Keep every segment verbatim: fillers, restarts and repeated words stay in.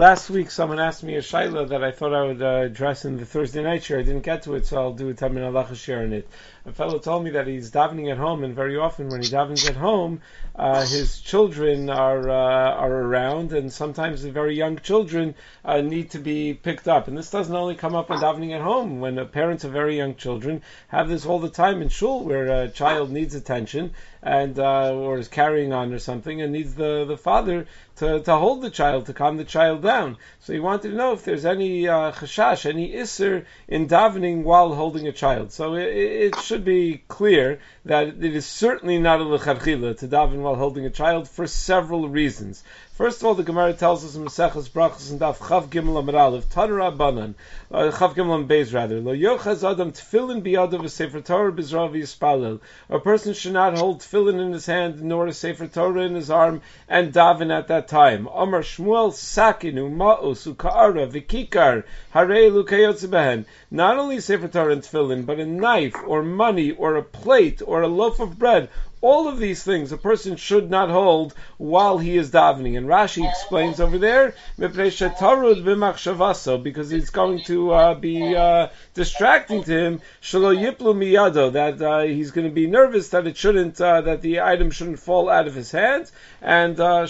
last week someone asked me a shaila that I thought I would uh, address in the Thursday night share. I didn't get to it, so I'll do a Tamin Halacha share on it. A fellow told me that he's davening at home, and very often when he davens at home, uh, his children are uh, are around, and sometimes the very young children uh, need to be picked up. And this doesn't only come up when davening at home. When uh, parents of very young children have this all the time in shul, where a child needs attention and uh, or is carrying on or something, and needs the the father to to hold the child, to calm the child down. So he wanted to know if there's any uh, chashash, any isser in davening while holding a child. So it, it should be clear that it is certainly not a lecharchila to daven while holding a child for several reasons. First of all, the Gemara tells us in Maseches Brachos and Daf Chav Gimel Amud Aleph, Tadar Rabbanan, Chav Gimel Beis rather, Lo yochaz adam tefillin biyadav v'sefer Torah b'zrav yispalel. A person should not hold tefillin in his hand nor a sefer Torah in his arm and daven at that time. Amar Shmuel sakinu ma'os u'ka'ara v'kikar harei lukayotze behen. Not only sefer Torah and tefillin, but a knife or money or a plate or a loaf of bread. All of these things a person should not hold while he is davening. And Rashi explains over there, because it's going to uh, be uh, distracting to him, that uh, he's going to be nervous that it shouldn't, uh, that the item shouldn't fall out of his hands, and uh,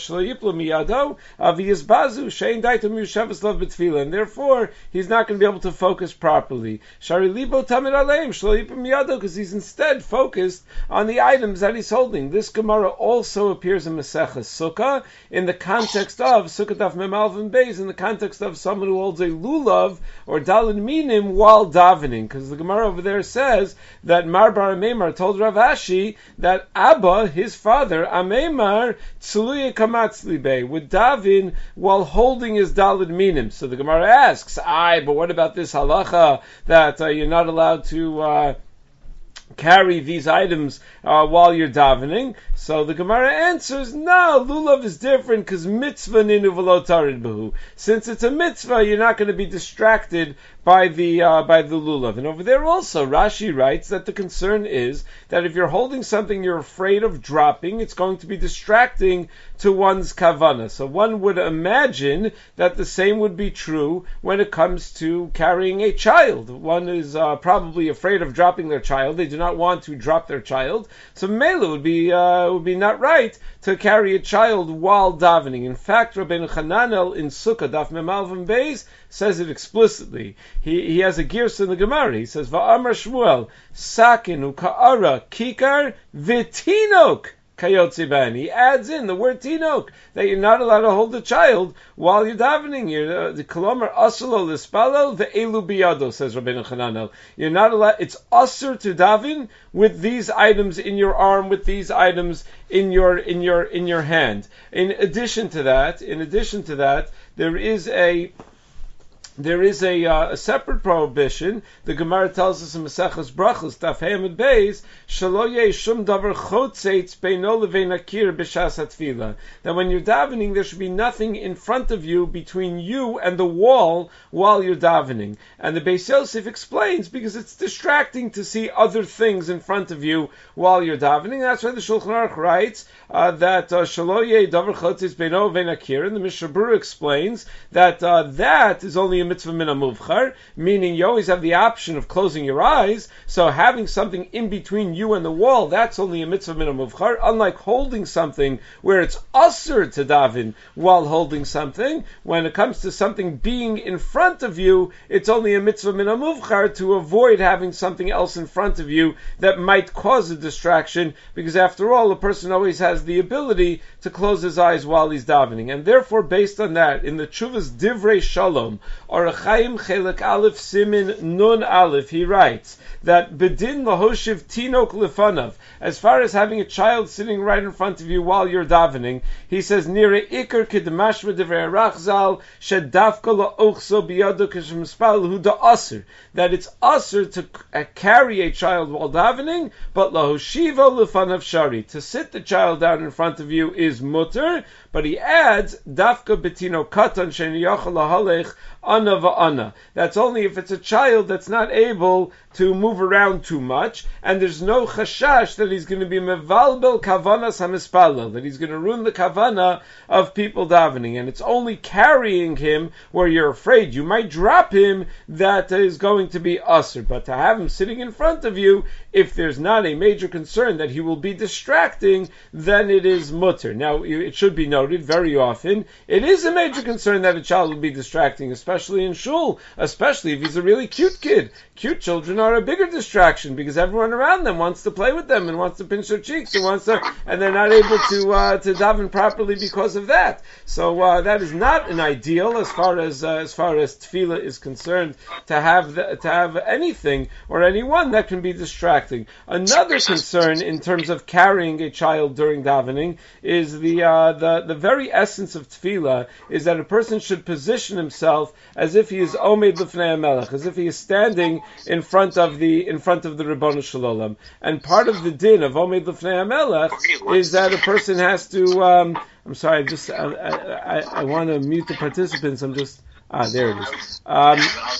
and therefore he's not going to be able to focus properly. Because he's instead focused on the items that he holding. This Gemara also appears in Maseches Sukkah in the context of Sukkah Daf Mem Aleph and Beis, in the context of someone who holds a lulav or dalid minim while davening, because the Gemara over there says that Mar Bar Ameimar told Rav Ashi that Abba, his father, Ameimar Tzluye Kamatzli Bey, would daven while holding his dalid minim. So the Gemara asks, "Aye, but what about this halacha that uh, you're not allowed to Uh, carry these items uh, while you're davening?" So the Gemara answers, no, lulav is different because mitzvah ninu v'lo tarid b'hu. Since it's a mitzvah, you're not going to be distracted by the uh, by the lulav. And over there also, Rashi writes that the concern is that if you're holding something you're afraid of dropping, it's going to be distracting to one's kavana. So one would imagine that the same would be true when it comes to carrying a child. One is uh, probably afraid of dropping their child. They do not want to drop their child. So Mela would be uh, would be not right to carry a child while davening. In fact, Rabbeinu Chananel in Sukkah Daf Mem Aleph and Beis says it explicitly. He he has a girsa in the Gemara. He says, Va'amar Shmuel, Sakin u'ka'ara kikar v'tinok kayotzi ben. He adds in the word tinok, that you're not allowed to hold the child while you're davening. You're, uh, the kolomar asalo lispalel ve'elu biyado, says Rabbeinu Chananel. You're not allowed, it's asur to daven with these items in your arm, with these items in your, in your, in your hand. In addition to that, in addition to that, there is a There is a, uh, a separate prohibition. The Gemara tells us in Maseches Brachos, Daf Hey Amud Beis, Shelo yeh shum davar chotzetz beino levein hakir b'shas hatfila. That when you're davening, there should be nothing in front of you, between you and the wall, while you're davening. And the Beis Yosef explains, because it's distracting to see other things in front of you while you're davening. That's why the Shulchan Aruch writes uh, that Shelo yeh davar chotzetz beino levein hakir, and the Mishnah Berurah explains that uh, that is only a mitzvah min hamuvchar, meaning you always have the option of closing your eyes, so having something in between you and the wall, that's only a mitzvah min hamuvchar, unlike holding something where it's usher to daven while holding something. When it comes to something being in front of you, it's only a mitzvah min hamuvchar to avoid having something else in front of you that might cause a distraction, because after all, a person always has the ability to close his eyes while he's davening. And therefore, based on that, in the Tshuvas Divrei Shalom, Orach Chaim Chelek Aleph Simin Nun Aleph, he writes that Bedin Lahoshiv Tinok Lefanav, as far as having a child sitting right in front of you while you're davening, he says, Nire Iker Kedemashma Divrei Rachzal Shedavka La'ochso Biyado Keshem Spal Huda Aser, that it's Aser to uh, carry a child while davening, but Lahoshiva Lefanav Shari, to sit the child down in front of you is mutter, But he adds, dafka betino katan she'niyachal lahalech ana va'ana. That's only if it's a child that's not able to move around too much, and there's no chashash that he's going to be mevalbel kavanas hamispalel, that he's going to ruin the kavana of people davening, and it's only carrying him where you're afraid you might drop him that is going to be usher. But to have him sitting in front of you, if there's not a major concern that he will be distracting, then it is mutter. Now, it should be noted very often, it is a major concern that a child will be distracting, especially in shul, especially if he's a really cute kid. Cute children are a bigger distraction because everyone around them wants to play with them and wants to pinch their cheeks and wants to, and they're not able to uh, to daven properly because of that. So uh, that is not an ideal as far as uh, as far as tefillah is concerned, to have the, to have anything or anyone that can be distracting. Another concern in terms of carrying a child during davening is the uh, the the very essence of tefillah is that a person should position himself as if he is omed lifnei HaMelech, as if he is standing in front of the in front of the Ribbonu Shel Olam. And part of the din of omed lifnei HaMelech is that a person has to. Um, I'm sorry, I just I, I, I want to mute the participants. I'm just ah there it is. Um,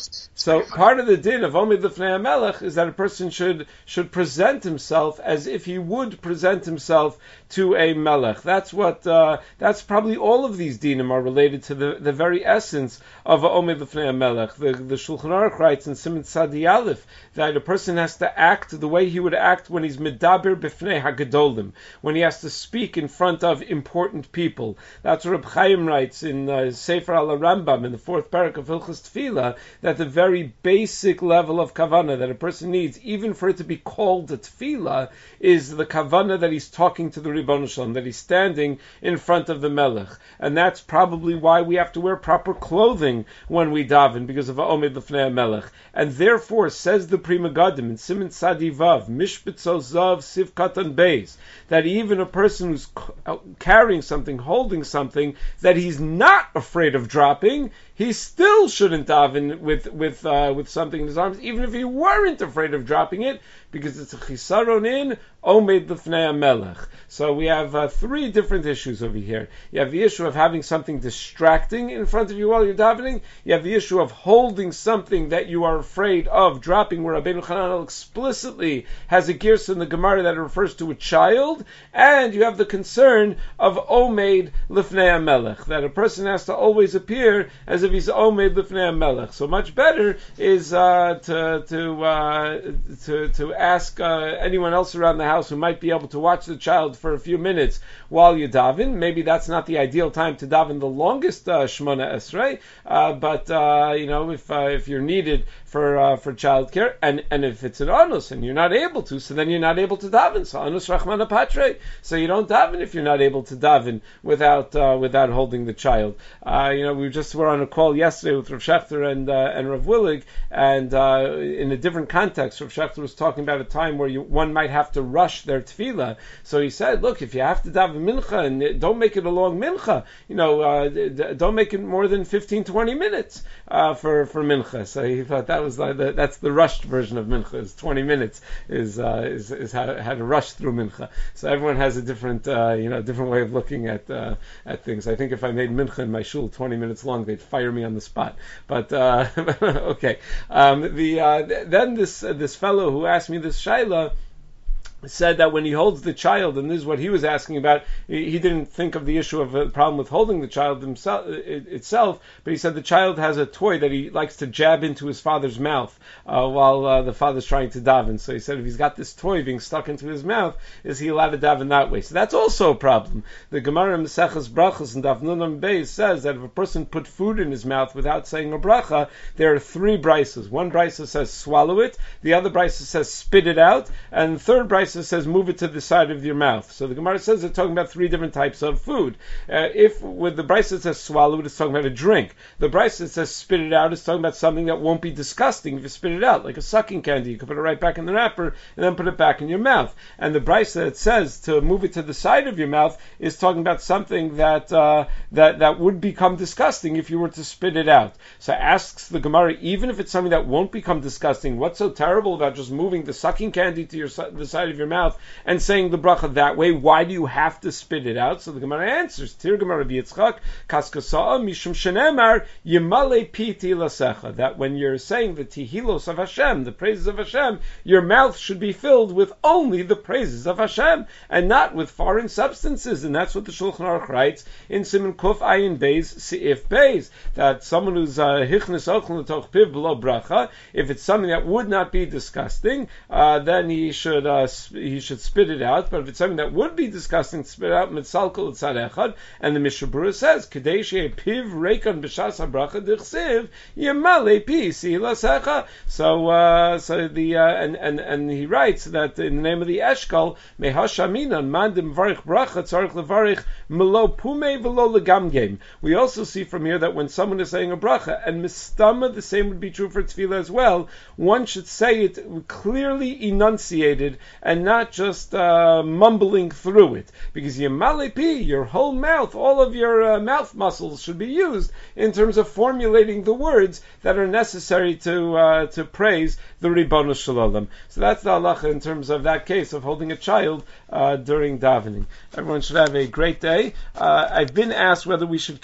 so part of the din of Omed Lifnei HaMelech is that a person should should present himself as if he would present himself to a melech. That's what uh, that's probably all of these dinim are related to the, the very essence of Omed Lifnei HaMelech. The the Shulchan Aruch writes in Siman Tzadi Aleph that a person has to act the way he would act when he's medaber b'fnei hagadolim, when he has to speak in front of important people. That's what Reb Chaim writes in uh, Sefer Al Rambam in the fourth parak of Hilchos Tefillah, that the very basic level of kavanah that a person needs, even for it to be called a tefillah, is the kavanah that he's talking to the Ribbonu Shel Olam, that he's standing in front of the melech. And that's probably why we have to wear proper clothing when we daven, because of Omed Lifnei HaMelech. And therefore, says the Pri Megadim in Siman Tzadi Vav, Mishpitzo Zav Siv Katan Beis, that even a person who's carrying something, holding something, that he's not afraid of dropping, he still shouldn't daven with with uh, with something in his arms, even if he weren't afraid of dropping it, because it's a chisaron in omed lifnei HaMelech. So we have uh, three different issues over here. You have the issue of having something distracting in front of you while you're davening. You have the issue of holding something that you are afraid of dropping, where Rabbeinu Chananel explicitly has a girsa in the Gemara that refers to a child. And you have the concern of omed lifnei HaMelech, that a person has to always appear as if he's omed lifnei HaMelech. So much better is uh, to to, uh, to to ask uh, anyone else around the house who might be able to watch the child for a few minutes while you daven. Maybe that's not the ideal time to daven the longest uh, Shmona Esrei, uh, but uh, you know, if uh, if you're needed for uh, for childcare, and and if it's an anus and you're not able to, so then you're not able to daven. So anus rachmana patre. So you don't daven if you're not able to daven without uh, without holding the child. Uh, you know, we just were on a call yesterday with Rav Shechter and uh, and Rav Willig, and uh, in a different context, Rav Shechter was talking about a time where you, one might have to rush their tefillah. So he said, look, if you have to daven mincha, and don't make it a long mincha, you know, uh, don't make it more than fifteen, twenty minutes uh, for for mincha. So he thought that was like the, that's the rushed version of mincha. Is twenty minutes is uh, is is how, how to rush through mincha. So everyone has a different uh, you know different way of looking at uh, at things. I think if I made mincha in my shul twenty minutes long, they'd fire me on the spot. But uh, okay, um, the uh, then this uh, this fellow who asked me this shaila said that when he holds the child, and this is what he was asking about, he, he didn't think of the issue of a problem with holding the child himself, it, itself, but he said the child has a toy that he likes to jab into his father's mouth uh, while uh, the father's trying to daven. So he said if he's got this toy being stuck into his mouth, is he allowed to daven that way? So that's also a problem. The Gemara in Maseches Brachos and Daf Nun Beis says that if a person put food in his mouth without saying a bracha, there are three brises. One brisa says swallow it, the other brisa says spit it out, and the third brisa says move it to the side of your mouth. So the Gemara says they're talking about three different types of food. Uh, if with the brisa that says swallow it, it's talking about a drink. The brisa that says spit it out is talking about something that won't be disgusting if you spit it out, like a sucking candy. You can put it right back in the wrapper and then put it back in your mouth. And the brisa that says to move it to the side of your mouth is talking about something that uh, that that would become disgusting if you were to spit it out. So asks the Gemara, even if it's something that won't become disgusting, what's so terrible about just moving the sucking candy to your the side of your your mouth and saying the bracha that way. Why do you have to spit it out? So the Gemara answers, Tir Gemara Yitzchak, Kaskasa'a Mishum Shenemar Yimale Pi Tilasecha, that when you're saying the Tihilos of Hashem, the praises of Hashem, your mouth should be filled with only the praises of Hashem and not with foreign substances. And that's what the Shulchan Aruch writes in Siman Kuf Ayin Beis Seif Beis, that someone who's Hichnes Ochel L'toch Piv below bracha, if it's something that would not be disgusting, uh, then he should uh, he should spit it out. But if it's something that would be disgusting, spit out mitzalkel tzad echad. And the Mishnah Berurah says, Kedei she'e piv reikon b'shas habracha dichsiv yemale pi silasecha. So uh, so the uh, and and and he writes that in the name of the Eshkol, mehashaminan mandim varich bracha tzarich levarich melo pume velo legamgem. We also see from here that when someone is saying a bracha and mistama, the same would be true for tefillah as well. One should say it clearly enunciated and not just uh, mumbling through it, because yemale pi, your whole mouth, all of your uh, mouth muscles should be used in terms of formulating the words that are necessary to uh, to praise the Ribono Shel Olam. So that's the halacha in terms of that case of holding a child uh, during davening. Everyone should have a great day. Uh, I've been asked whether we should